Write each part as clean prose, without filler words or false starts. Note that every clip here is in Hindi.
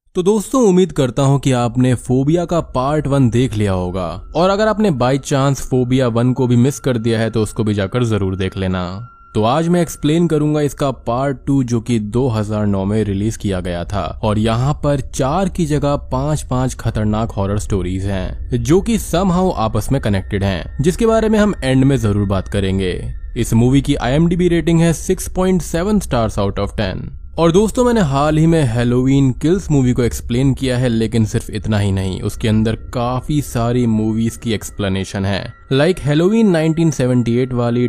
तो दोस्तों उम्मीद करता हूं कि आपने फोबिया का पार्ट 1 देख लिया होगा, और अगर आपने बाय चांस फोबिया 1 को भी मिस कर दिया है तो उसको भी जाकर जरूर देख लेना। तो आज मैं एक्सप्लेन करूंगा इसका पार्ट 2 जो कि 2009 में रिलीज किया गया था, और यहाँ पर 4 की जगह 5 खतरनाक हॉरर स्टोरीज हैं जो कि समहाउ आपस में कनेक्टेड हैं, जिसके बारे में हम एंड में जरूर बात करेंगे। इस मूवी की IMDb रेटिंग है 6.7 स्टार्स आउट ऑफ 10। और दोस्तों मैंने हाल ही में हैलोवीन किल्स मूवी को एक्सप्लेन किया है, लेकिन सिर्फ इतना ही नहीं, उसके अंदर काफी सारी मूवीज की एक्सप्लेनेशन है, लाइक हैलोवीन 1978 वाली,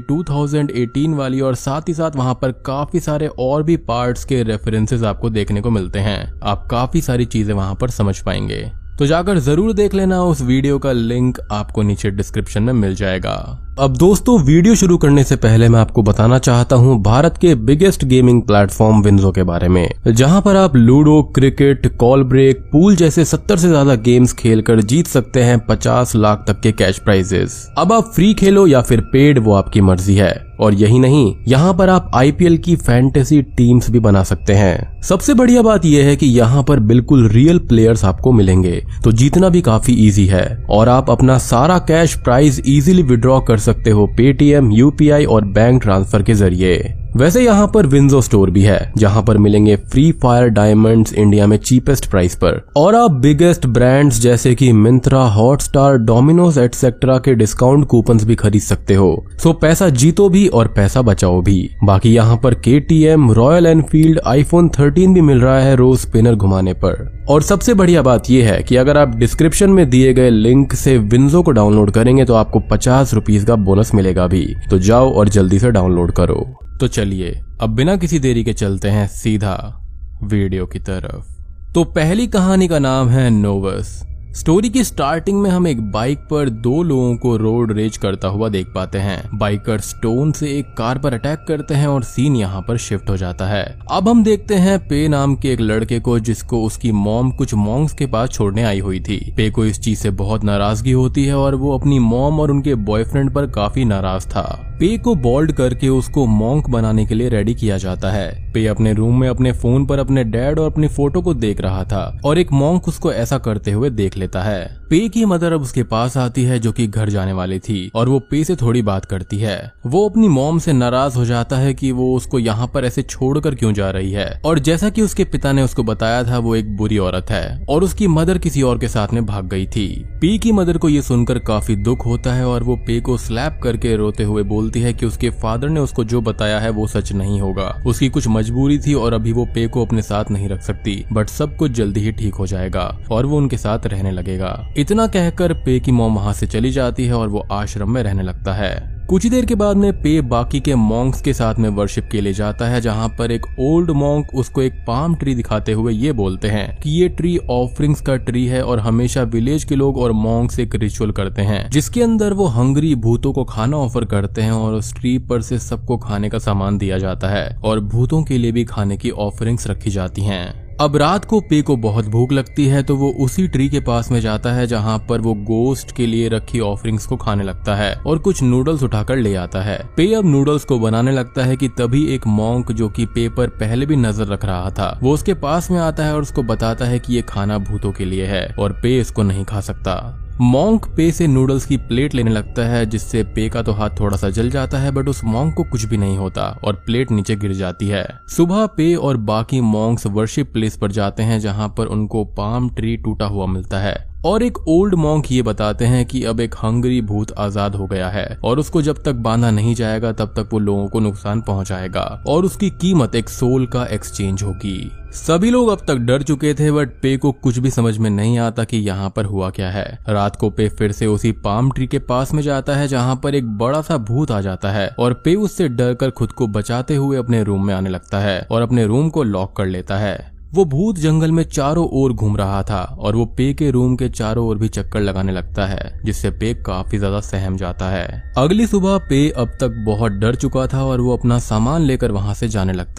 2018 वाली, और साथ ही साथ वहां पर काफी सारे और भी पार्ट्स के रेफरेंसेस आपको देखने को मिलते हैं। आप काफी सारी चीजें वहां पर समझ पाएंगे, तो जाकर जरूर देख लेना। उस वीडियो का लिंक आपको नीचे डिस्क्रिप्शन में मिल जाएगा। अब दोस्तों वीडियो शुरू करने से पहले मैं आपको बताना चाहता हूं भारत के बिगेस्ट गेमिंग प्लेटफॉर्म विंजो के बारे में, जहां पर आप ludo, cricket, call break, pool जैसे 70 से ज्यादा गेम्स खेलकर जीत सकते हैं 50 लाख तक के कैश प्राइजेस। अब आप फ्री खेलो या फिर पेड, वो आपकी मर्जी है। और यही नहीं, यहाँ पर आप IPL की फैंटेसी टीम्स भी बना सकते हैं। सबसे बढ़िया बात यह है कि यहाँ पर बिल्कुल रियल प्लेयर्स आपको मिलेंगे, तो जीतना भी काफी इजी है, और आप अपना सारा कैश प्राइज इजीली विड्रॉ कर सकते हो पेटीएम, UPI और बैंक ट्रांसफर के जरिए। वैसे यहाँ पर विंजो स्टोर भी है, जहाँ पर मिलेंगे फ्री फायर डायमंड्स इंडिया में चीपेस्ट प्राइस पर, और आप बिगेस्ट ब्रांड्स जैसे कि मिंत्रा, हॉटस्टार, डोमिनोज एटसेट्रा के डिस्काउंट कूपन्स भी खरीद सकते हो। सो पैसा जीतो भी और पैसा बचाओ भी। बाकी यहाँ पर KTM, रॉयल एनफील्ड, iPhone 13 भी मिल रहा है रोज स्पिनर घुमाने पर। और सबसे बढ़िया बात यह है कि अगर आप डिस्क्रिप्शन में दिए गए लिंक से विंजो को डाउनलोड करेंगे तो आपको 50 रुपीज का बोनस मिलेगा भी। तो जाओ और जल्दी से डाउनलोड करो। तो चलिए अब बिना किसी देरी के चलते हैं सीधा वीडियो की तरफ। तो पहली कहानी का नाम है नोवस। स्टोरी की स्टार्टिंग में हम एक बाइक पर 2 लोगों को रोड रेज करता हुआ देख पाते हैं। बाइकर स्टोन से एक कार पर अटैक करते हैं और सीन यहाँ पर शिफ्ट हो जाता है। अब हम देखते हैं पे नाम के एक लड़के को, जिसको उसकी मॉम कुछ मॉन्क्स के पास छोड़ने आई हुई थी। पे को इस चीज से बहुत नाराजगी होती है और वो अपनी मॉम और उनके बॉयफ्रेंड पर काफी नाराज था। पे को बॉल्ड करके उसको मॉन्क बनाने के लिए रेडी किया जाता है। पे अपने रूम में अपने फोन पर अपने डैड और अपनी फोटो को देख रहा था, और एक मॉन्क उसको ऐसा करते हुए देख लेता है। पे की मदर अब उसके पास आती है, जो कि घर जाने वाली थी, और वो पे से थोड़ी बात करती है। वो अपनी मॉम से नाराज हो जाता है कि वो उसको यहाँ पर ऐसे छोड़कर क्यों जा रही है, और जैसा कि उसके पिता ने उसको बताया था वो एक बुरी औरत है और उसकी मदर किसी और के साथ में भाग गई थी। पे की मदर को ये सुनकर काफी दुख होता है और वो पे को स्लैप करके रोते हुए बोलती है कि उसके फादर ने उसको जो बताया है वो सच नहीं होगा। उसकी कुछ मजबूरी थी और अभी वो पे को अपने साथ नहीं रख सकती, बट सब कुछ जल्दी ही ठीक हो जाएगा और वो उनके साथ रहने लगेगा। इतना कहकर पे की मॉम वहां से चली जाती है और वो आश्रम में रहने लगता है। कुछ ही देर के बाद में पे बाकी के मॉन्क्स के साथ में वर्शिप के लिए जाता है, जहां पर एक ओल्ड मॉन्क उसको एक पाम ट्री दिखाते हुए ये बोलते हैं कि ये ट्री ऑफरिंग्स का ट्री है, और हमेशा विलेज के लोग और मॉन्क्स एक रिचुअल करते हैं जिसके अंदर वो हंगरी भूतों को खाना ऑफर करते हैं, और उस ट्री पर से सबको खाने का सामान दिया जाता है और भूतों के लिए भी खाने की ऑफरिंग्स रखी जाती हैं। अब रात को पे को बहुत भूख लगती है, तो वो उसी ट्री के पास में जाता है जहां पर वो गोस्ट के लिए रखी ऑफरिंग्स को खाने लगता है और कुछ नूडल्स उठाकर ले आता है। पे अब नूडल्स को बनाने लगता है कि तभी एक मॉन्क, जो कि पे पर पहले भी नजर रख रहा था, वो उसके पास में आता है और उसको बताता है कि ये खाना भूतों के लिए है और पे इसको नहीं खा सकता। मॉन्क पे से नूडल्स की प्लेट लेने लगता है, जिससे पे का तो हाथ थोड़ा सा जल जाता है, बट उस मॉन्क को कुछ भी नहीं होता और प्लेट नीचे गिर जाती है। सुबह पे और बाकी मॉन्क्स वर्शिप प्लेस पर जाते हैं, जहां पर उनको पाम ट्री टूटा हुआ मिलता है, और एक ओल्ड मॉन्क ये बताते हैं कि अब एक हंगरी भूत आजाद हो गया है और उसको जब तक बांधा नहीं जाएगा तब तक वो लोगों को नुकसान पहुंचाएगा, और उसकी कीमत एक सोल का एक्सचेंज होगी। सभी लोग अब तक डर चुके थे, बट पे को कुछ भी समझ में नहीं आता कि यहाँ पर हुआ क्या है। रात को पे फिर से उसी पाम ट्री के पास में जाता है, जहाँ पर एक बड़ा सा भूत आ जाता है, और पे उससे डर कर खुद को बचाते हुए अपने रूम में आने लगता है और अपने रूम को लॉक कर लेता है। वो भूत जंगल में चारों ओर घूम रहा था और वो पे के रूम के चारों ओर भी चक्कर लगाने लगता है, जिससे पे काफी ज्यादा सहम जाता है। अगली सुबह पे अब तक बहुत डर चुका था और वो अपना सामान लेकर वहां से जाने लगता है।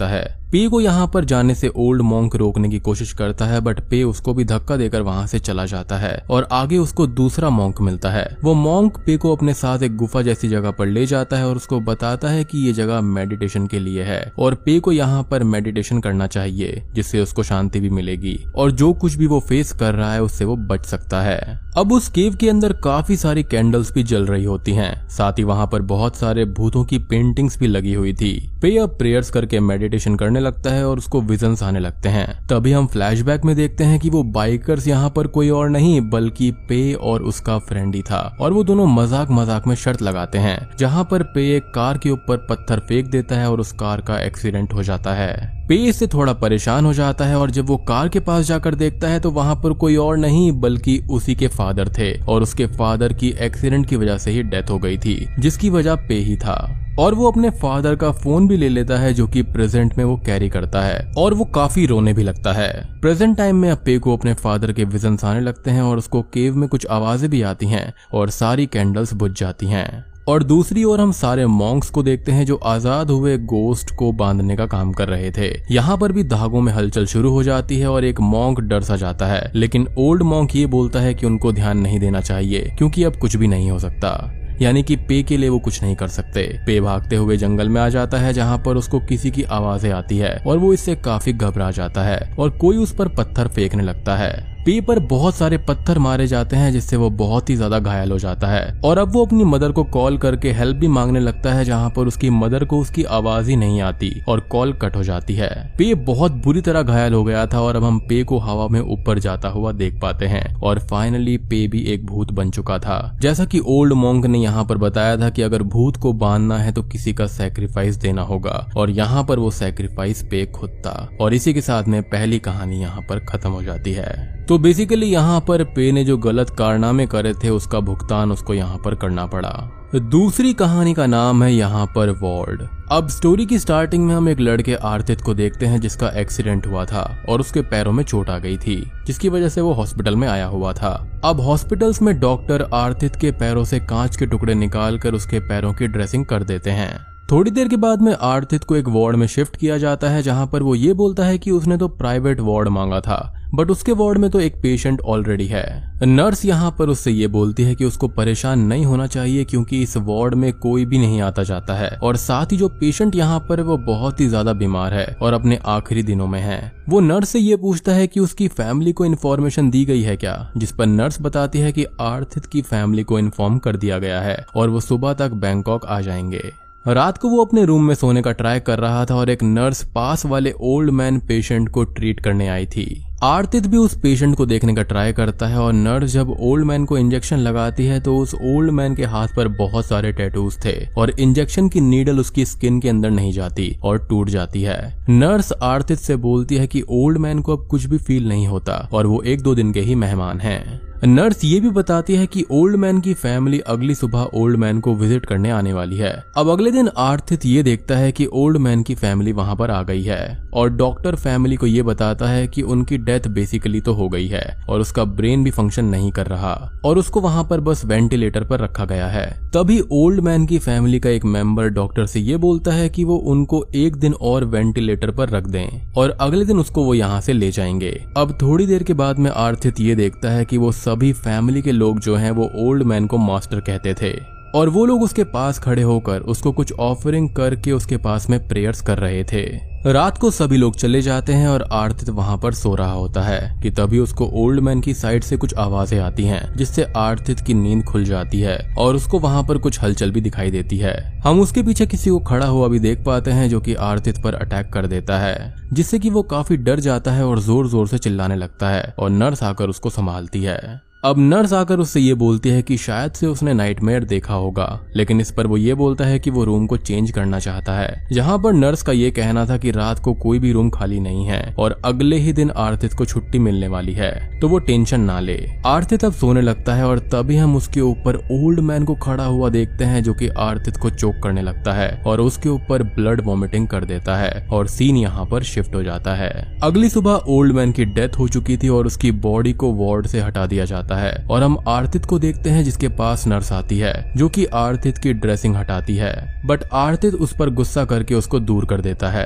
पे को यहाँ पर जाने से ओल्ड मॉन्क रोकने की कोशिश करता है, बट पे उसको भी धक्का देकर वहाँ से चला जाता है और आगे उसको दूसरा मॉन्क मिलता है। वो मॉन्क पे को अपने साथ एक गुफा जैसी जगह पर ले जाता है और उसको बताता है कि ये जगह मेडिटेशन के लिए है और पे को यहाँ पर मेडिटेशन करना चाहिए, जिससे उसको शांति भी मिलेगी और जो कुछ भी वो फेस कर रहा है उससे वो बच सकता है। अब उस केव के अंदर काफी सारी कैंडल्स भी जल रही होती हैं, साथ ही वहाँ पर बहुत सारे भूतों की पेंटिंग्स भी लगी हुई थी। पे अब प्रेयर्स करके मेडिटेशन करने लगता है और उसको विजन्स आने लगते हैं। तभी हम फ्लैशबैक में देखते हैं कि वो बाइकर्स यहाँ पर कोई और नहीं बल्कि पे और उसका फ्रेंड ही था और वो दोनों मजाक मजाक में शर्त लगाते हैं, जहाँ पर पे एक कार के ऊपर पत्थर फेंक देता है और उस कार का एक्सीडेंट हो जाता है। पे इससे थोड़ा परेशान हो जाता है और जब वो कार के पास जाकर देखता है तो वहाँ पर कोई और नहीं बल्कि उसी के फादर थे और उसके फादर की एक्सीडेंट की वजह से ही डेथ हो गई थी, जिसकी वजह पे ही था। और वो अपने फादर का फोन भी ले लेता है जो कि प्रेजेंट में वो कैरी करता है और वो काफी रोने भी लगता है। प्रेजेंट टाइम में अब पे को अपने फादर के विजन्स आने लगते हैं और उसको केव में कुछ आवाजें भी आती हैं और सारी कैंडल्स बुझ जाती हैं। और दूसरी ओर हम सारे मॉन्क्स को देखते हैं जो आजाद हुए गोस्ट को बांधने का काम कर रहे थे। यहाँ पर भी धागों में हलचल शुरू हो जाती है और एक मॉन्क डर सा जाता है, लेकिन ओल्ड मॉन्क ये बोलता है कि उनको ध्यान नहीं देना चाहिए क्योंकि अब कुछ भी नहीं हो सकता, यानी कि पे के लिए वो कुछ नहीं कर सकते। पे भागते हुए जंगल में आ जाता है जहाँ पर उसको किसी की आवाजें आती है और वो इससे काफी घबरा जाता है और कोई उस पर पत्थर फेंकने लगता है। पे पर बहुत सारे पत्थर मारे जाते हैं जिससे वो बहुत ही ज्यादा घायल हो जाता है और अब वो अपनी मदर को कॉल करके हेल्प भी मांगने लगता है, जहाँ पर उसकी मदर को उसकी आवाज ही नहीं आती और कॉल कट हो जाती है। पे बहुत बुरी तरह घायल हो गया था और अब हम पे को हवा में ऊपर जाता हुआ देख पाते हैं और फाइनली पे भी एक भूत बन चुका था। जैसा कि ओल्ड मॉन्क ने यहाँ पर बताया था कि अगर भूत को बांधना है तो किसी का सैक्रिफाइस देना होगा और यहाँ पर वो सैक्रिफाइस पे खुद था और इसी के साथ में पहली कहानी यहाँ पर खत्म हो जाती है। तो बेसिकली यहाँ पर पे ने जो गलत कारनामे करे थे उसका भुगतान उसको यहाँ पर करना पड़ा। दूसरी कहानी का नाम है यहाँ पर वॉर्ड। अब स्टोरी की स्टार्टिंग में हम एक लड़के आर्थित को देखते हैं जिसका एक्सीडेंट हुआ था और उसके पैरों में चोट आ गई थी, जिसकी वजह से वो हॉस्पिटल में आया हुआ था। अब हॉस्पिटल्स में डॉक्टर आर्थित के पैरों से कांच के टुकड़े निकाल कर उसके पैरों की ड्रेसिंग कर देते हैं। थोड़ी देर के बाद में आर्थित को एक वार्ड में शिफ्ट किया जाता है जहाँ पर वो ये बोलता है कि उसने तो प्राइवेट वार्ड मांगा था, बट उसके वार्ड में तो एक पेशेंट ऑलरेडी है। नर्स यहाँ पर उससे ये बोलती है कि उसको परेशान नहीं होना चाहिए क्योंकि इस वार्ड में कोई भी नहीं आता जाता है और साथ ही जो पेशेंट यहाँ पर है वो बहुत ही ज्यादा बीमार है और अपने आखिरी दिनों में है। वो नर्स से ये पूछता है कि उसकी फैमिली को इन्फॉर्मेशन दी गई है क्या, जिस पर नर्स बताती है कि आर्थित की फैमिली को इन्फॉर्म कर दिया गया है और वो सुबह तक बैंकॉक आ जाएंगे। रात को वो अपने रूम में सोने का ट्राई कर रहा था और एक नर्स पास वाले ओल्ड मैन पेशेंट को ट्रीट करने आई थी। आर्थित भी उस पेशेंट को देखने का ट्राई करता है और नर्स जब ओल्ड मैन को इंजेक्शन लगाती है तो उस ओल्ड मैन के हाथ पर बहुत सारे टैटूज थे और इंजेक्शन की नीडल उसकी स्किन के अंदर नहीं जाती और टूट जाती है। नर्स आर्थित से बोलती है कि ओल्ड मैन को अब कुछ भी फील नहीं होता और वो 1-2 दिन के ही मेहमान हैं। नर्स ये भी बताती है कि ओल्ड मैन की फैमिली अगली सुबह ओल्ड मैन को विजिट करने आने वाली है। अब अगले दिन आर्थित ये देखता है कि ओल्ड मैन की फैमिली वहां पर आ गई है और डॉक्टर फैमिली को ये बताता है कि उनकी डेथ बेसिकली तो हो गई है और उसका ब्रेन भी फंक्शन नहीं कर रहा और उसको वहां पर बस वेंटिलेटर पर रखा गया है। तभी ओल्ड मैन की फैमिली का एक मेंबर डॉक्टर से ये बोलता है कि वो उनको 1 दिन और वेंटिलेटर पर रख दें और अगले दिन उसको वो यहाँ से ले जाएंगे। अब थोड़ी देर के बाद में आर्थित ये देखता है कि वो सभी फैमिली के लोग जो हैं वो ओल्ड मैन को मास्टर कहते थे और वो लोग उसके पास खड़े होकर उसको कुछ ऑफरिंग करके उसके पास में प्रेयर्स कर रहे थे। रात को सभी लोग चले जाते हैं और आर्थित वहां पर सो रहा होता है कि तभी उसको ओल्ड मैन की साइड से कुछ आवाजें आती हैं जिससे आर्थित की नींद खुल जाती है और उसको वहां पर कुछ हलचल भी दिखाई देती है। हम उसके पीछे किसी को खड़ा हुआ भी देख पाते हैं जो कि आर्थित पर अटैक कर देता है, जिससे कि वो काफी डर जाता है और जोर जोर से चिल्लाने लगता है और नर्स आकर उसको संभालती है। अब नर्स आकर उससे ये बोलती है कि शायद से उसने नाइटमेयर देखा होगा, लेकिन इस पर वो ये बोलता है कि वो रूम को चेंज करना चाहता है। जहाँ पर नर्स का ये कहना था कि रात को कोई भी रूम खाली नहीं है और अगले ही दिन आर्थित को छुट्टी मिलने वाली है, तो वो टेंशन ना ले। आर्थित अब सोने लगता है और तभी हम उसके ऊपर ओल्ड मैन को खड़ा हुआ देखते हैं जो कि आर्थित को चोक करने लगता है और उसके ऊपर ब्लड वॉमिटिंग कर देता है और सीन यहाँ पर शिफ्ट हो जाता है। अगली सुबह ओल्ड मैन की डेथ हो चुकी थी और उसकी बॉडी को वार्ड से हटा दिया जाता है और हम आर्थित को देखते हैं जिसके पास नर्स आती है जो कि आर्थित की ड्रेसिंग हटाती है, बट आर्थित उस पर गुस्सा करके उसको दूर कर देता है।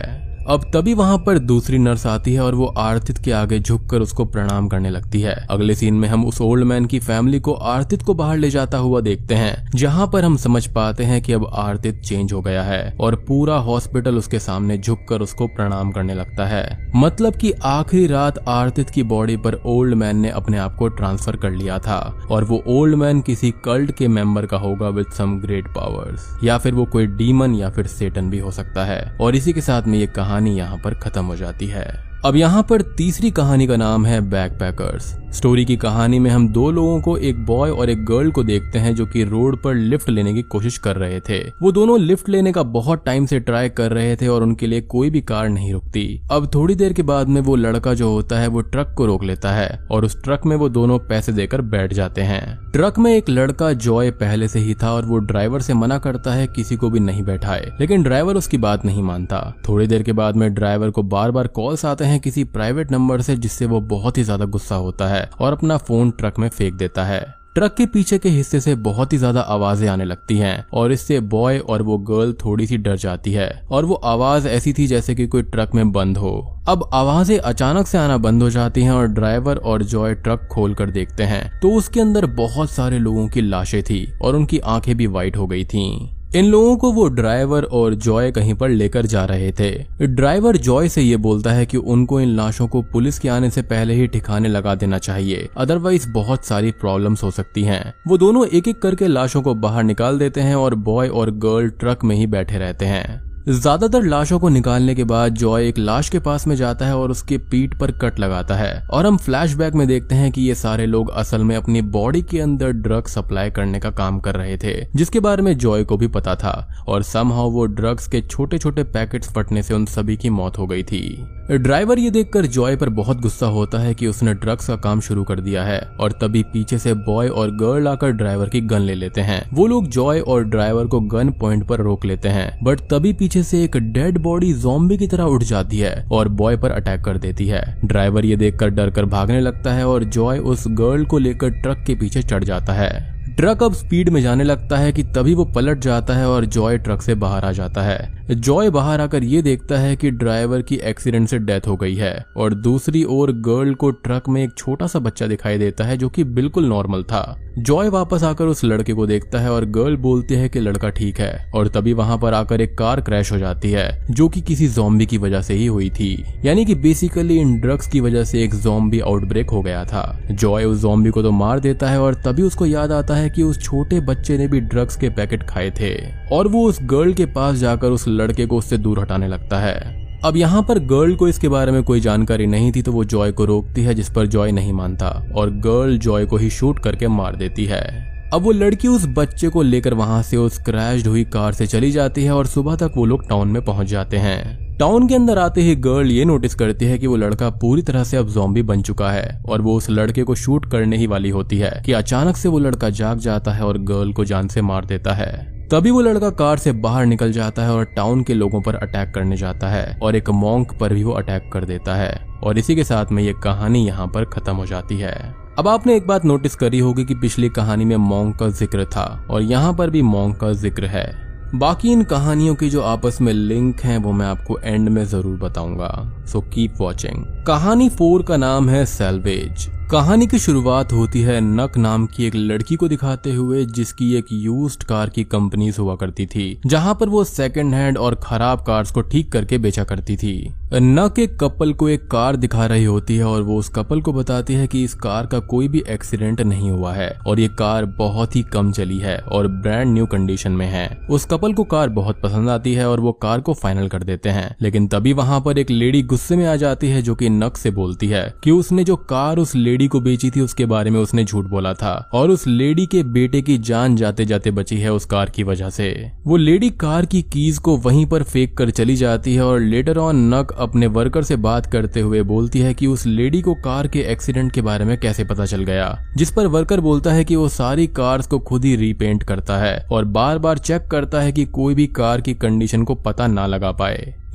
अब तभी वहां पर दूसरी नर्स आती है और वो आर्थित के आगे झुककर उसको प्रणाम करने लगती है। अगले सीन में हम उस ओल्ड मैन की फैमिली को आर्थित को बाहर ले जाता हुआ देखते हैं, जहां पर हम समझ पाते हैं कि अब आर्थित चेंज हो गया है और पूरा हॉस्पिटल उसके सामने झुककर उसको प्रणाम करने लगता है। मतलब कि आखिरी रात आर्थित की बॉडी पर ओल्ड मैन ने अपने आप को ट्रांसफर कर लिया था और वो ओल्ड मैन किसी कल्ट के मेंबर का होगा विद सम ग्रेट पावर्स, या फिर वो कोई डीमन या फिर सेटन भी हो सकता है। और इसी के साथ में ये कहानी यहाँ पर खत्म हो जाती है। अब यहाँ पर तीसरी कहानी का नाम है बैकपैकर्स। स्टोरी की कहानी में हम दो लोगों को, एक बॉय और एक गर्ल को देखते हैं जो कि रोड पर लिफ्ट लेने की कोशिश कर रहे थे। वो दोनों लिफ्ट लेने का बहुत टाइम से ट्राई कर रहे थे और उनके लिए कोई भी कार नहीं रुकती। अब थोड़ी देर के बाद में वो लड़का जो होता है वो ट्रक को रोक लेता है और उस ट्रक में वो दोनों पैसे देकर बैठ जाते हैं। ट्रक में एक लड़का जॉय पहले से ही था और वो ड्राइवर से मना करता है किसी को भी नहीं बैठाए, लेकिन ड्राइवर उसकी बात नहीं मानता। थोड़ी देर के बाद में ड्राइवर को बार बार कॉल्स आते हैं किसी प्राइवेट नंबर से, जिससे वो बहुत ही ज्यादा गुस्सा होता है और अपना फोन ट्रक में फेंक देता है। ट्रक के पीछे के हिस्से से बहुत ही ज्यादा आवाजें आने लगती हैं और इससे बॉय और वो गर्ल थोड़ी सी डर जाती है और वो आवाज ऐसी थी जैसे कि कोई ट्रक में बंद हो। अब आवाजें अचानक से आना बंद हो जाती हैं और ड्राइवर और जॉय ट्रक खोल कर देखते हैं तो उसके अंदर बहुत सारे लोगों की लाशें थी और उनकी आंखें भी वाइट हो गई थीं। इन लोगों को वो ड्राइवर और जॉय कहीं पर लेकर जा रहे थे। ड्राइवर जॉय से ये बोलता है कि उनको इन लाशों को पुलिस के आने से पहले ही ठिकाने लगा देना चाहिए, अदरवाइज बहुत सारी प्रॉब्लम्स हो सकती हैं। वो दोनों एक एक करके लाशों को बाहर निकाल देते हैं और बॉय और गर्ल ट्रक में ही बैठे रहते हैं। ज्यादातर लाशों को निकालने के बाद जॉय एक लाश के पास में जाता है और उसके पीठ पर कट लगाता है और हम फ्लैशबैक में देखते हैं कि ये सारे लोग असल में अपनी बॉडी के अंदर ड्रग सप्लाई करने का काम कर रहे थे, जिसके बारे में जॉय को भी पता था और समहाउ वो ड्रग्स के छोटे छोटे पैकेट्स फटने से उन सभी की मौत हो गई थी। ड्राइवर ये देखकर जॉय पर बहुत गुस्सा होता है कि उसने ड्रग्स का काम शुरू कर दिया है और तभी पीछे से बॉय और गर्ल आकर ड्राइवर की गन ले लेते हैं। वो लोग जॉय और ड्राइवर को गन पॉइंट पर रोक लेते हैं, बट तभी पीछे से एक डेड बॉडी ज़ॉम्बी की तरह उठ जाती है और बॉय पर अटैक कर देती है। ड्राइवर ये देखकर डर कर भागने लगता है और जॉय उस गर्ल को लेकर ट्रक के पीछे चढ़ जाता है। ट्रक अब स्पीड में जाने लगता है कि तभी वो पलट जाता है और जॉय ट्रक से बाहर आ जाता है। जॉय बाहर आकर ये देखता है कि ड्राइवर की एक्सीडेंट से डेथ हो गई है और दूसरी ओर गर्ल को ट्रक में एक छोटा सा बच्चा दिखाई देता है जो कि बिल्कुल नॉर्मल था। जॉय वापस आकर उस लड़के को देखता है और गर्ल बोलती है कि लड़का ठीक है और तभी वहां पर आकर एक कार क्रैश हो जाती है जो कि किसी ज़ॉम्बी की वजह से ही हुई थी। यानी कि बेसिकली इन ड्रग्स की वजह से एक ज़ॉम्बी आउटब्रेक हो गया था। जॉय उस ज़ॉम्बी को तो मार देता है और तभी उसको याद आता है कि उस छोटे बच्चे ने भी ड्रग्स के पैकेट खाए थे और वो उस गर्ल के पास जाकर उस लड़के को उससे दूर हटाने लगता है। अब यहाँ पर गर्ल को इसके बारे में कोई जानकारी नहीं थी तो वो जॉय को रोकती है, जिस पर जॉय नहीं मानता और गर्ल जॉय को ही शूट करके मार देती है। अब वो लड़की उस बच्चे को लेकर वहां से उस क्रैश्ड हुई कार से चली जाती है और सुबह तक वो लोग टाउन में पहुंच जाते हैं। टाउन के अंदर आते ही गर्ल ये नोटिस करती है कि वो लड़का पूरी तरह से अब ज़ॉम्बी बन चुका है और वो उस लड़के को शूट करने ही वाली होती है कि अचानक से वो लड़का जाग जाता है और गर्ल को जान से मार देता है। तभी वो लड़का कार से बाहर निकल जाता है और टाउन के लोगों पर अटैक करने जाता है और एक मॉन्क पर भी वो अटैक कर देता है और इसी के साथ में ये कहानी यहाँ पर खत्म हो जाती है। अब आपने एक बात नोटिस करी होगी कि पिछली कहानी में मॉन्क का जिक्र था और यहाँ पर भी मॉन्क का जिक्र है। बाकी इन कहानियों की जो आपस में लिंक हैं वो मैं आपको एंड में जरूर बताऊंगा, सो कीप वॉचिंग। कहानी 4 का नाम है सैल्वेज। कहानी की शुरुआत होती है नक नाम की एक लड़की को दिखाते हुए जिसकी एक यूज्ड कार की कंपनीज हुआ करती थी, जहां पर वो सेकंड हैंड और खराब कार्स को ठीक करके बेचा करती थी। नक एक कपल को एक कार दिखा रही होती है और वो उस कपल को बताती है कि इस कार का कोई भी एक्सीडेंट नहीं हुआ है और ये कार बहुत ही कम चली है और ब्रांड न्यू कंडीशन में है। उस कपल को कार बहुत पसंद आती है और वो कार को फाइनल कर देते हैं, लेकिन तभी वहां पर एक लेडी गुस्से में आ जाती है जो कि नक से बोलती है कि उसने जो कार उस लेडी को बेची थी उसके बारे में उसने झूठ बोला था और उस लेडी के बेटे की जान जाते जाते बची है उस कार की वजह से। वो लेडी कार की कीज को वहीं पर फेंक कर चली जाती है और लेटर ऑन नक अपने वर्कर से बात करते हुए बोलती है कि उस लेडी को कार के एक्सीडेंट के बारे में कैसे पता चल गया, जिस पर वर्कर बोलता है कि वो सारी कार्स को खुद ही रीपेंट करता है और बार बार चेक करता है कि कोई भी कार की कंडीशन को पता ना लगा पाए।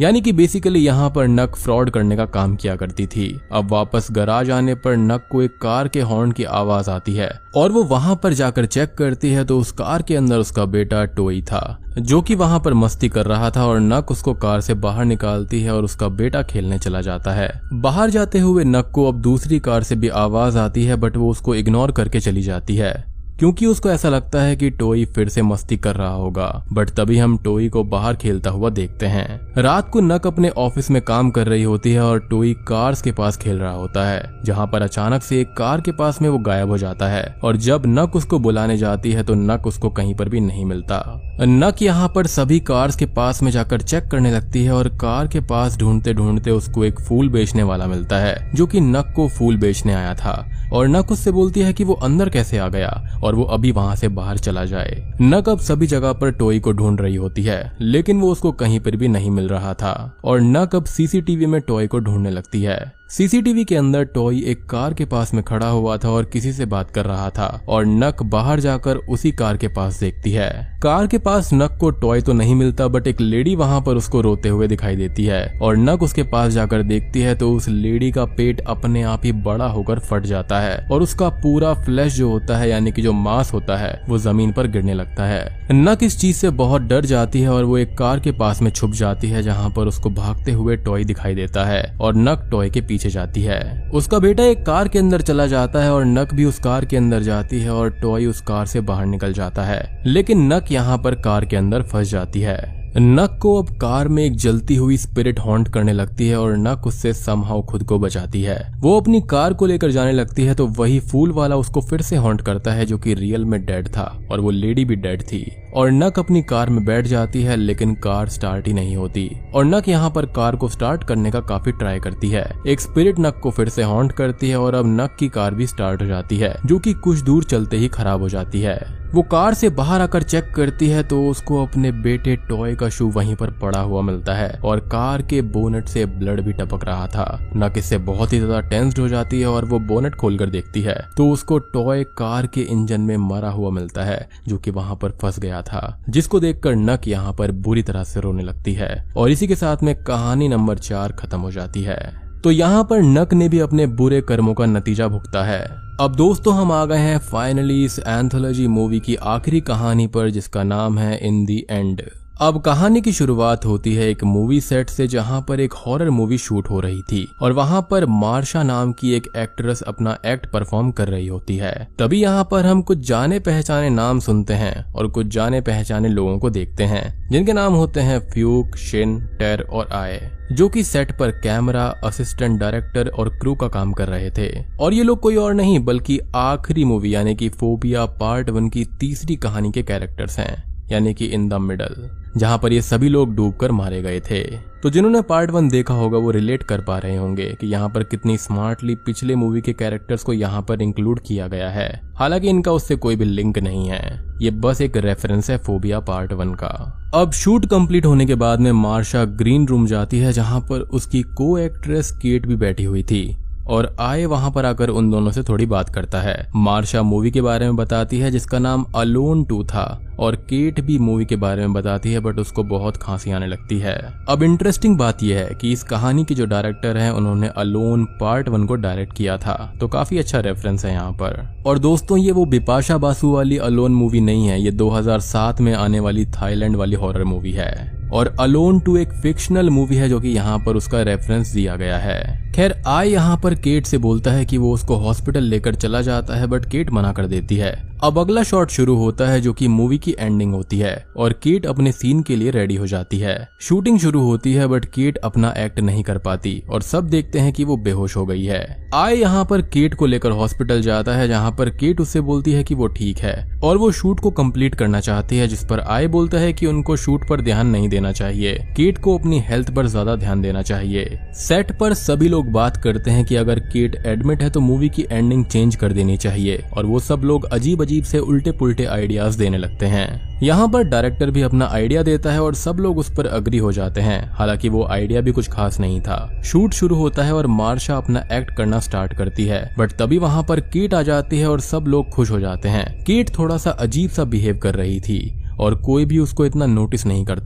यानी कि बेसिकली यहाँ पर नक फ्रॉड करने का काम किया करती थी। अब वापस गराज आने पर नक को एक कार के हॉर्न की आवाज आती है और वो वहां पर जाकर चेक करती है तो उस कार के अंदर उसका बेटा टोई था, जो कि वहां पर मस्ती कर रहा था। और नक उसको कार से बाहर निकालती है और उसका बेटा खेलने चला जाता है। बाहर जाते हुए नक को अब दूसरी कार से भी आवाज आती है, बट वो उसको इग्नोर करके चली जाती है क्योंकि उसको ऐसा लगता है कि टोई फिर से मस्ती कर रहा होगा। बट तभी हम टोई को बाहर खेलता हुआ देखते हैं। रात को नक अपने ऑफिस में काम कर रही होती है और टोई कार्स के पास खेल रहा होता है, जहां पर अचानक से एक कार के पास में वो गायब हो जाता है। और जब नक उसको बुलाने जाती है तो नक उसको कहीं पर भी नहीं मिलता। नक यहाँ पर सभी कार्स के पास में जाकर चेक करने लगती है और कार के पास ढूंढते ढूंढते उसको एक फूल बेचने वाला मिलता है, जो कि नक को फूल बेचने आया था। और नक उससे बोलती है कि वो अंदर कैसे आ गया और वो अभी वहां से बाहर चला जाए। नक अब सभी जगह पर टोई को ढूंढ रही होती है, लेकिन वो उसको कहीं पर भी नहीं मिल रहा था। और नक अब सीसीटीवी में टोई को ढूंढने लगती है। सीसीटीवी के अंदर टोई एक कार के पास में खड़ा हुआ था और किसी से बात कर रहा था। और नक बाहर जाकर उसी कार के पास देखती है। कार के पास नक को टॉय तो नहीं मिलता, बट एक लेडी वहां पर उसको रोते हुए दिखाई देती है। और नक उसके पास जाकर देखती है तो उस लेडी का पेट अपने आप ही बड़ा होकर फट जाता है और उसका पूरा फ्लैश जो होता है, यानी कि जो मांस होता है, वो जमीन पर गिरने लगता है। नक इस चीज से बहुत डर जाती है और वो एक कार के पास में छुप जाती है, जहाँ पर उसको भागते हुए टॉय दिखाई देता है। और नक टॉय के पीछे जाती है। उसका बेटा एक कार के अंदर चला जाता है और नक भी उस कार के अंदर जाती है और टॉय उस कार से बाहर निकल जाता है। लेकिन नक यहाँ पर कार के अंदर फंस जाती है। नक को अब कार में एक जलती हुई स्पिरिट हॉन्ट करने लगती है और नक उससे समहाउ खुद को बचाती है। वो अपनी कार को लेकर जाने लगती है तो वही फूल वाला उसको फिर से हॉन्ट करता है, जो कि रियल में डेड था और वो लेडी भी डेड थी। और नक अपनी कार में बैठ जाती है, लेकिन कार स्टार्ट ही नहीं होती। और नक यहाँ पर कार को स्टार्ट करने का काफी ट्राई करती है। एक स्पिरिट नक को फिर से हॉन्ट करती है और अब नक की कार भी स्टार्ट हो जाती है, जो कि कुछ दूर चलते ही खराब हो जाती है। वो कार से बाहर आकर चेक करती है तो उसको अपने बेटे टॉय का शू वहीं पर पड़ा हुआ मिलता है और कार के बोनट से ब्लड भी टपक रहा था। नक इससे बहुत ही ज्यादा टेंस्ड हो जाती है और वो बोनट खोलकर देखती है तो उसको टॉय कार के इंजन में मरा हुआ मिलता है, जो कि वहां पर फंस गया था, जिसको देखकर नक यहाँ पर बुरी तरह से रोने लगती है। और इसी के साथ में कहानी नंबर 4 खत्म हो जाती है। तो यहाँ पर नक ने भी अपने बुरे कर्मों का नतीजा भुगता है। अब दोस्तों हम आ गए हैं फाइनली इस एंथोलॉजी मूवी की आखिरी कहानी पर, जिसका नाम है इन दी एंड। अब कहानी की शुरुआत होती है एक मूवी सेट से, जहां पर एक हॉरर मूवी शूट हो रही थी और वहां पर मार्शा नाम की एक एक्ट्रेस अपना एक्ट परफॉर्म कर रही होती है। तभी यहाँ पर हम कुछ जाने पहचाने नाम सुनते हैं और कुछ जाने पहचाने लोगों को देखते हैं, जिनके नाम होते हैं फ्यूक, शिन, टेर और आए, जो कि सेट पर कैमरा, असिस्टेंट डायरेक्टर और क्रू का काम कर रहे थे। और ये लोग कोई और नहीं बल्कि आखिरी मूवी यानी कि फोबिया पार्ट 1 की तीसरी कहानी के कैरेक्टर्स हैं, यानी कि इन द मिडल, जहां पर ये सभी लोग डूबकर मारे गए थे। तो जिन्होंने पार्ट 1 देखा होगा वो रिलेट कर पा रहे होंगे कि यहाँ पर कितनी स्मार्टली पिछले मूवी के कैरेक्टर्स को यहाँ पर इंक्लूड किया गया है। हालांकि इनका उससे कोई भी लिंक नहीं है, ये बस एक रेफरेंस है फोबिया पार्ट 1 का। अब शूट कंप्लीट होने के बाद में मार्शा ग्रीन रूम जाती है, जहां पर उसकी को एक्ट्रेस केट भी बैठी हुई थी और आए वहां पर आकर उन दोनों से थोड़ी बात करता है। मार्शा मूवी के बारे में बताती है जिसका नाम अलोन 2 था और केट भी मूवी के बारे में बताती है, बट उसको बहुत खांसी आने लगती है। अब इंटरेस्टिंग बात यह है कि इस कहानी के जो डायरेक्टर हैं उन्होंने अलोन पार्ट 1 को डायरेक्ट किया था, तो काफी अच्छा रेफरेंस है यहाँ पर। और दोस्तों ये वो बिपाशा बासु वाली अलोन मूवी नहीं है, ये 2007 में आने वाली थाईलैंड वाली हॉरर मूवी है। और अलोन 2 एक फिक्शनल मूवी है, जो कि यहाँ पर उसका रेफरेंस दिया गया है। खैर आय यहाँ पर केट से बोलता है कि वो उसको हॉस्पिटल लेकर चला जाता है, बट केट मना कर देती है। अब अगला शॉट शुरू होता है जो कि मूवी की एंडिंग होती है और केट अपने सीन के लिए रेडी हो जाती है। शूटिंग शुरू होती है बट केट अपना एक्ट नहीं कर पाती और सब देखते हैं कि वो बेहोश हो गई है। आय यहाँ पर केट को लेकर हॉस्पिटल जाता है, जहाँ पर केट उससे बोलती है कि वो ठीक है और वो शूट को कंप्लीट करना चाहती है, जिस पर आय बोलता है कि उनको शूट पर ध्यान नहीं देना चाहिए, केट को अपनी हेल्थ पर ज्यादा ध्यान देना चाहिए। सेट पर सभी लोग बात करते हैं कि अगर केट एडमिट है तो मूवी की एंडिंग चेंज कर देनी चाहिए और वो सब लोग अजीब से उल्टे पुल्टे आइडियाज देने लगते हैं। यहाँ पर डायरेक्टर भी अपना आइडिया देता है और सब लोग उस पर अग्री हो जाते हैं। हालांकि वो आइडिया भी कुछ खास नहीं था। शूट शुरू होता है और मार्शा अपना एक्ट करना स्टार्ट करती है, बट तभी वहाँ पर केट आ जाती है और सब लोग खुश हो जाते हैं। केट थोड़ा सा अजीब सा बिहेव कर रही थी और कोई भी उसको इतना नोटिस नहीं करता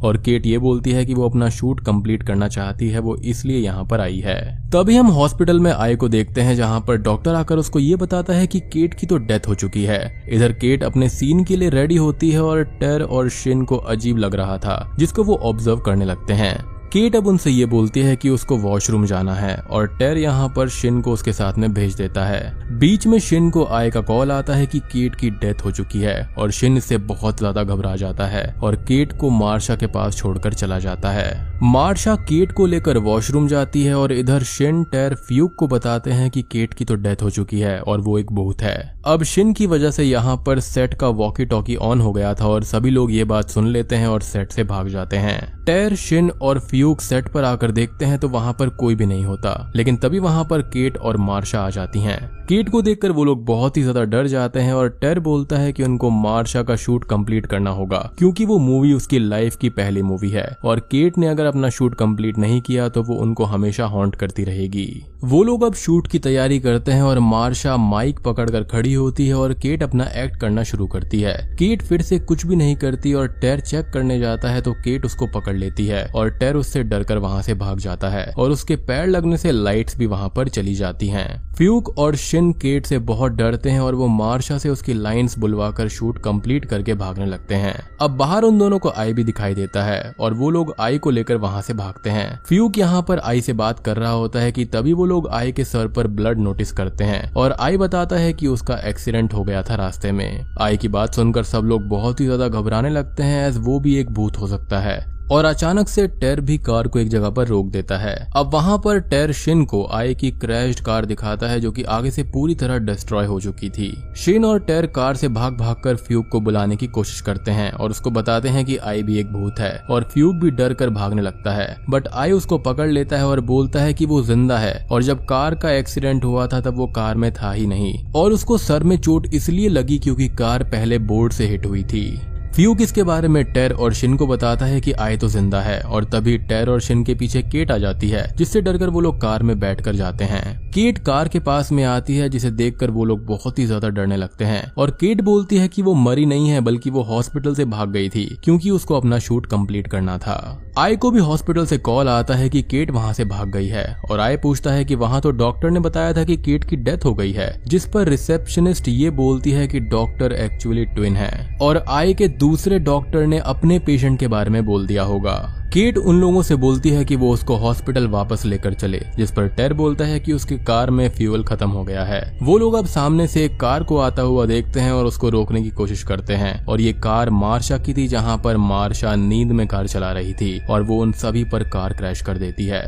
और केट ये बोलती है कि वो अपना शूट कंप्लीट करना चाहती है, वो इसलिए यहाँ पर आई है। तभी हम हॉस्पिटल में आय को देखते हैं जहाँ पर डॉक्टर आकर उसको ये बताता है कि केट की तो डेथ हो चुकी है। इधर केट अपने सीन के लिए रेडी होती है और टेर और शिन को अजीब लग रहा था, जिसको वो ऑब्जर्व करने लगते हैं। केट अब उनसे ये बोलती है कि उसको वॉशरूम जाना है और टेर यहाँ पर शिन को उसके साथ में भेज देता है। बीच में शिन को आय का कॉल आता है कि केट की डेथ हो चुकी है और शिन इससे बहुत ज्यादा घबरा जाता है और केट को मार्शा के पास छोड़कर चला जाता है। मार्शा केट को लेकर वॉशरूम जाती है और इधर शिन टेर फ्यूक को बताते हैं कि केट की तो डेथ हो चुकी है और वो एक भूत है। अब शिन की वजह से यहाँ पर सेट का वॉकी टॉकी ऑन हो गया था और सभी लोग ये बात सुन लेते हैं और सेट से भाग जाते हैं। टेर, शिन और फ्यूक सेट पर आकर देखते हैं तो वहाँ पर कोई भी नहीं होता, लेकिन तभी वहाँ पर केट और मार्शा आ जाती हैं। केट को देखकर वो लोग बहुत ही ज्यादा डर जाते हैं और टेर बोलता है कि उनको मार्शा का शूट कंप्लीट करना होगा क्योंकि वो मूवी उसकी लाइफ की पहली मूवी है और केट ने अगर अपना शूट कंप्लीट नहीं किया तो वो उनको हमेशा हॉन्ट करती रहेगी। वो लोग अब शूट की तैयारी करते हैं और मार्शा माइक पकड़कर खड़ी होती है और केट अपना एक्ट करना शुरू करती है। केट फिर से कुछ भी नहीं करती और टेर चेक करने जाता है तो केट उसको पकड़ लेती है और टेर उससे डरकर वहां से भाग जाता है और उसके पैर लगने से लाइट्स भी वहां पर चली जाती हैं। फ्यूक और शिन केट से बहुत डरते हैं और वो मार्शा से उसकी लाइंस बुलवाकर शूट कंप्लीट करके भागने लगते हैं। अब बाहर उन दोनों को आई भी दिखाई देता है और वो लोग आई को लेकर वहां से भागते हैं। फ्यूक यहाँ पर आई से बात कर रहा होता है कि तभी वो लोग आई के सर पर ब्लड नोटिस करते हैं और आई बताता है कि उसका एक्सीडेंट हो गया था रास्ते में। आई की बात सुनकर सब लोग बहुत ही ज्यादा घबराने लगते हैं एज वो भी एक भूत हो सकता है और अचानक से टेर भी कार को एक जगह पर रोक देता है। अब वहां पर टेर शिन को आय की क्रैश्ड कार दिखाता है जो कि आगे से पूरी तरह डिस्ट्रॉय हो चुकी थी। शिन और टेर कार से भाग भागकर फ्यूक को बुलाने की कोशिश करते हैं और उसको बताते हैं कि आय भी एक भूत है और फ्यूक भी डर कर भागने लगता है, बट आय उसको पकड़ लेता है और बोलता है कि वो जिंदा है और जब कार का एक्सीडेंट हुआ था तब वो कार में था ही नहीं और उसको सर में चोट इसलिए लगी क्योंकि कार पहले बोर्ड से हिट हुई थी। फ्यूक इसके बारे में टेर और शिन को बताता है कि आय तो जिंदा है और तभी टेर और शिन के पीछे केट आ जाती है जिससे डरकर वो लोग कार में बैठकर जाते हैं। केट कार के पास में आती है जिसे देखकर वो लोग बहुत ही ज्यादा डरने लगते हैं और केट बोलती है कि वो मरी नहीं है बल्कि वो हॉस्पिटल से भाग गई थी क्योंकि उसको अपना शूट कंप्लीट करना था। आय को भी हॉस्पिटल से कॉल आता है कि केट वहां से भाग गई है और आय पूछता है कि वहां तो डॉक्टर ने बताया था कि केट की डेथ हो गई है, जिस पर रिसेप्शनिस्ट ये बोलती है कि डॉक्टर एक्चुअली ट्विन है और आय के दूसरे डॉक्टर ने अपने पेशेंट के बारे में बोल दिया होगा। केट उन लोगों से बोलती है कि वो उसको हॉस्पिटल वापस लेकर चले, जिस पर टेर बोलता है कि उसकी कार में फ्यूल खत्म हो गया है। वो लोग अब सामने से एक कार को आता हुआ देखते हैं और उसको रोकने की कोशिश करते हैं और ये कार मार्शा की थी जहां पर मार्शा नींद में कार चला रही थी और वो उन सभी पर कार क्रैश कर देती है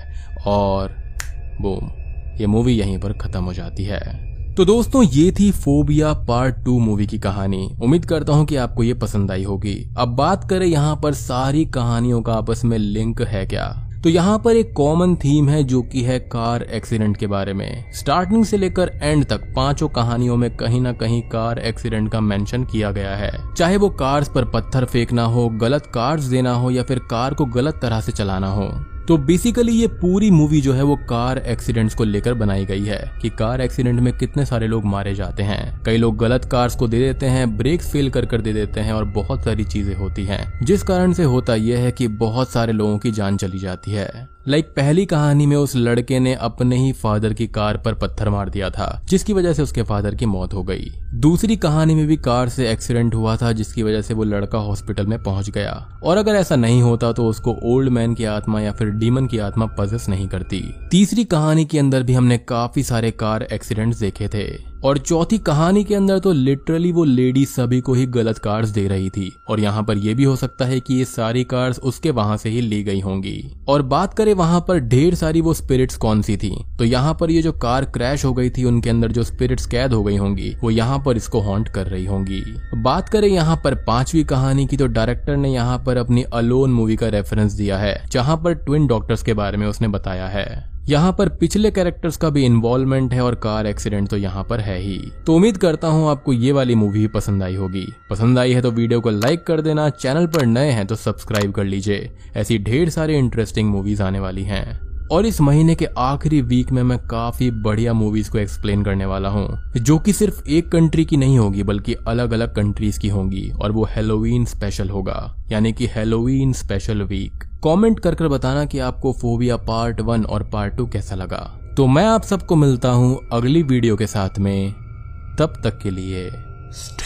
और बूम, ये मूवी यहीं पर खत्म हो जाती है। तो दोस्तों ये थी फोबिया पार्ट 2 मूवी की कहानी। उम्मीद करता हूँ कि आपको ये पसंद आई होगी। अब बात करें यहाँ पर सारी कहानियों का आपस में लिंक है क्या, तो यहाँ पर एक कॉमन थीम है जो कि है कार एक्सीडेंट के बारे में। स्टार्टिंग से लेकर एंड तक पांचों कहानियों में कहीं ना कहीं कार एक्सीडेंट का मेंशन किया गया है, चाहे वो कार्स पर पत्थर फेंकना हो, गलत कार्स देना हो या फिर कार को गलत तरह से चलाना हो। तो बेसिकली ये पूरी मूवी जो है वो कार एक्सीडेंट्स को लेकर बनाई गई है कि कार एक्सीडेंट में कितने सारे लोग मारे जाते हैं। कई लोग गलत कार्स को दे देते हैं, ब्रेक्स फेल कर दे देते हैं और बहुत सारी चीजें होती हैं, जिस कारण से होता यह है कि बहुत सारे लोगों की जान चली जाती है। पहली कहानी में उस लड़के ने अपने ही फादर की कार पर पत्थर मार दिया था जिसकी वजह से उसके फादर की मौत हो गई। दूसरी कहानी में भी कार से एक्सीडेंट हुआ था जिसकी वजह से वो लड़का हॉस्पिटल में पहुंच गया और अगर ऐसा नहीं होता तो उसको ओल्ड मैन की आत्मा या फिर डीमन की आत्मा पजेस नहीं करती। तीसरी कहानी के अंदर भी हमने काफी सारे कार एक्सीडेंट्स देखे थे और चौथी कहानी के अंदर तो लिटरली वो लेडी सभी को ही गलत कार्स दे रही थी और यहाँ पर ये भी हो सकता है कि ये सारी कार्स उसके वहां से ही ली गई होंगी। और बात करें वहां पर ढेर सारी वो स्पिरिट्स कौन सी थी, तो यहाँ पर ये जो कार क्रैश हो गई थी उनके अंदर जो स्पिरिट्स कैद हो गई होंगी वो यहाँ पर इसको हॉन्ट कर रही होंगी। बात करें यहाँ पर पांचवी कहानी की, तो डायरेक्टर ने यहाँ पर अपनी अलोन मूवी का रेफरेंस दिया है जहाँ पर ट्विन डॉक्टर्स के बारे में उसने बताया है। यहाँ पर पिछले कैरेक्टर्स का भी इन्वॉल्वमेंट है और कार एक्सीडेंट तो यहाँ पर है ही। तो उम्मीद करता हूँ आपको ये वाली मूवी पसंद आई होगी। पसंद आई है तो वीडियो को लाइक कर देना, चैनल पर नए हैं तो सब्सक्राइब कर लीजिए, ऐसी ढेर सारी इंटरेस्टिंग मूवीज आने वाली हैं। और इस महीने के आखिरी वीक में मैं काफी बढ़िया मूवीज को एक्सप्लेन करने वाला हूँ, जो कि सिर्फ एक कंट्री की नहीं होगी बल्कि अलग अलग कंट्रीज की होंगी, और वो हैलोवीन स्पेशल होगा, यानी कि हैलोवीन स्पेशल वीक। कमेंट कर बताना कि आपको फोबिया पार्ट 1 और पार्ट 2 कैसा लगा। तो मैं आप सबको मिलता हूँ अगली वीडियो के साथ में, तब तक के लिए